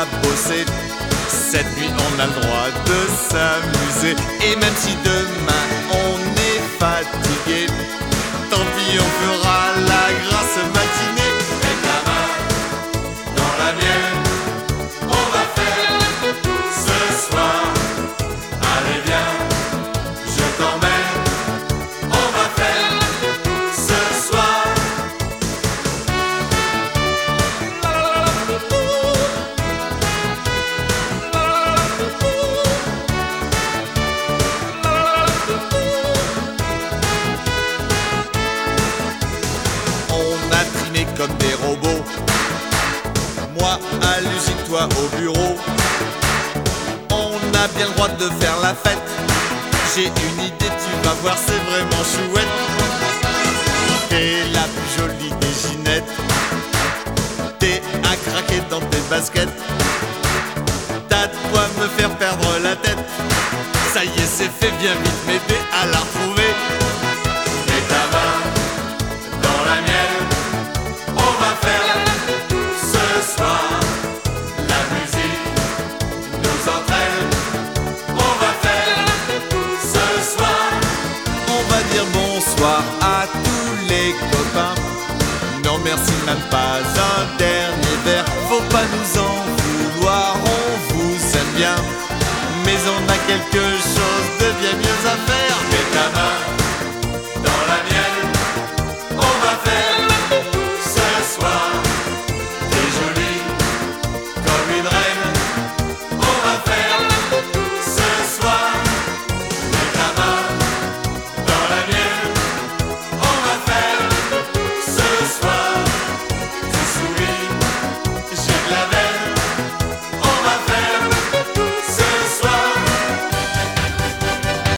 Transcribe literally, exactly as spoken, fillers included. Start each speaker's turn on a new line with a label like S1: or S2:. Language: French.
S1: a bossé. Cette nuit on a le droit de s'amuser. Et même si demain on est fatigué, tant pis on fera la grasse matinée.
S2: Mets ta main dans la mienne, on va faire ce soir. Allez viens, je t'emmène, on va faire ce soir.
S1: On a trimé comme des robots, moi à l'usine, toi au bureau. On a bien le droit de faire la fête. J'ai une idée, tu vas voir, c'est vraiment chouette. T'es la plus jolie des Ginettes, t'es à craquer dans tes baskets. T'as de quoi me faire perdre la tête. Ça y est, c'est fait, viens vite m'aider à la retrouver.
S2: Mets ta main dans la mienne, on va faire ce soir. La musique nous entraîne, on va faire ce soir.
S1: On va dire bonsoir à tous les copains. Non merci, même pas un dernier verre. Faut pas nous en vouloir, on vous aime bien, mais on a quelque chose de bien mieux à faire.